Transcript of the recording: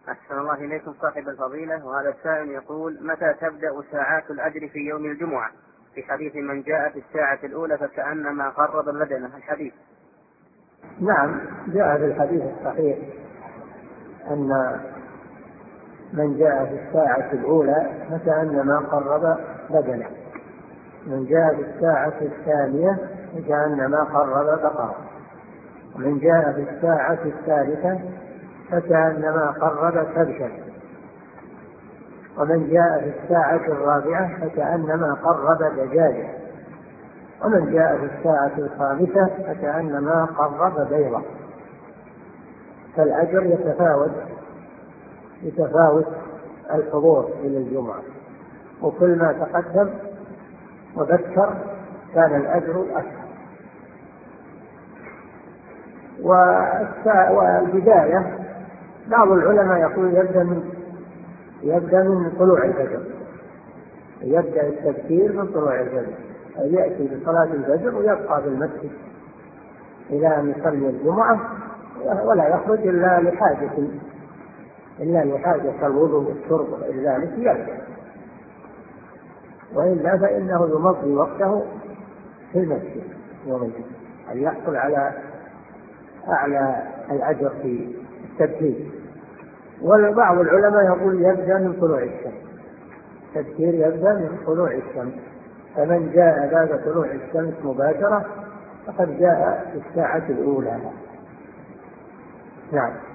أحسن الله إليكم صاحب الفضيلة. وهذا السائل يقول: متى تبدأ ساعات الأجر في يوم الجمعة؟ في حديث من جاء في الساعة الأولى فكأنما قرب بدنه الحديث. نعم، جاء في الحديث الصحيح أن من جاء في الساعة الأولى فكأنما قرب بدنه، من جاء في الساعة الثانية فكأنما قرب بقرة، ومن جاء في الساعة الثالثة فكأنما قرب كبشا، ومن جاء في الساعة الرابعة فكأنما قرب دجاجة، ومن جاء في الساعة الخامسة فكأنما قرب بيضة. فالأجر يتفاوت الحضور إلى الجمعة، وكل ما تقدم وذكر كان الأجر أكثر. والبداية بعض العلماء يقول يبدأ من طلوع الفجر، يبدأ التذكير من طلوع الفجر، أي يأتي بصلاة الفجر ويبقى في المسجد إلى أن يصلي الجمعة، ولا يخرج إلا لحاجة الوضوء والشرب وغير ذلك يرجع، وإلا فإنه يمضي وقته في المسجد يوم الجمعة، أن يحصل على أعلى الأجر في التذكير. وبعض العلماء يقول يبدأ من طلوع الشمس، التذكير يبدأ من طلوع الشمس، فمن جاء بعد طلوع الشمس مباشرة فقد جاء في الساعة الأولى. نعم.